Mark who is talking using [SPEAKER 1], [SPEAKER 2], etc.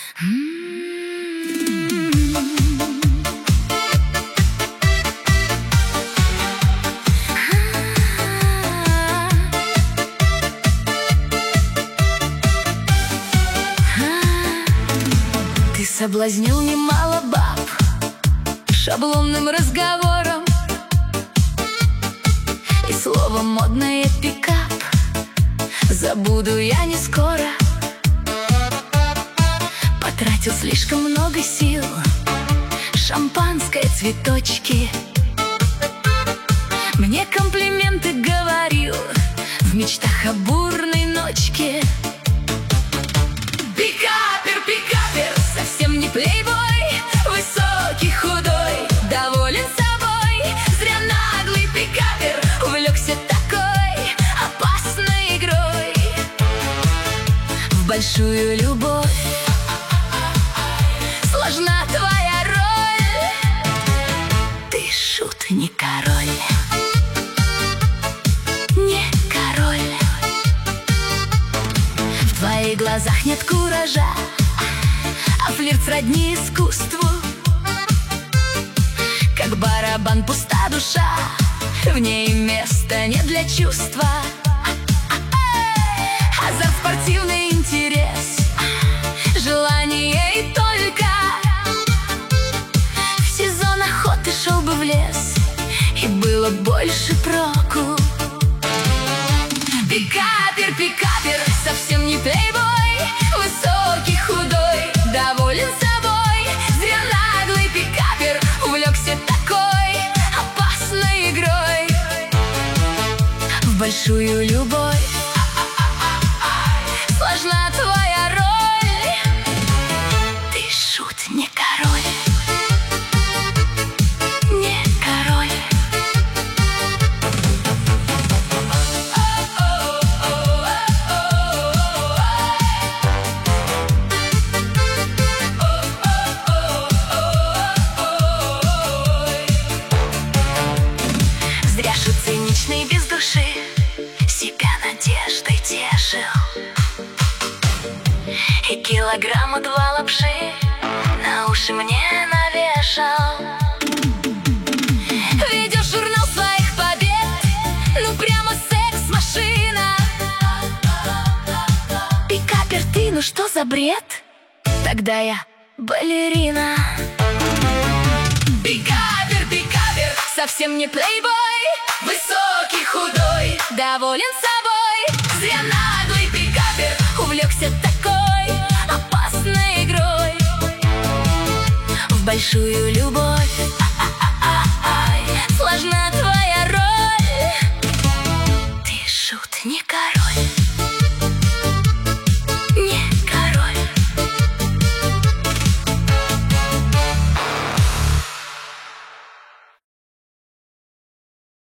[SPEAKER 1] Ты соблазнил немало баб шаблонным разговором и словом модное пикап. Забуду я не скоро. Потратил слишком много сил, шампанское, цветочки. Мне комплименты говорил в мечтах о бурной ночке. Пикапер, пикапер, совсем не плейбой, высокий, худой, доволен собой. Зря наглый пикапер увлекся такой опасной игрой в большую любовь. Сложна твоя роль, ты шут, не король, не король. В твоих глазах нет куража, а флирт сродни искусству. Как барабан пуста душа, в ней места нет для чувства. Азарт, спортивный интерес, желание и только. В сезон охоты шел бы в лес, и было больше проку. Пикапер, пикапер, совсем не плейбой, высокий, худой, доволен собой. Зря наглый пикапер увлекся такой опасной игрой в большую любовь. Сложна твоя роль, ты шут, не король, не король. Зря шут циничный, без души, себя надеждой тешил. И килограмма 2 лапши на уши мне навешал. Ведешь журнал своих побед, ну прямо секс-машина. Пикапер ты, ну что за бред? Тогда я балерина. Пикапер, пикапер, совсем не плейбой, высокий, худой, доволен собой. Зря наглый пикапер увлекся такой опасной игрой в большую любовь.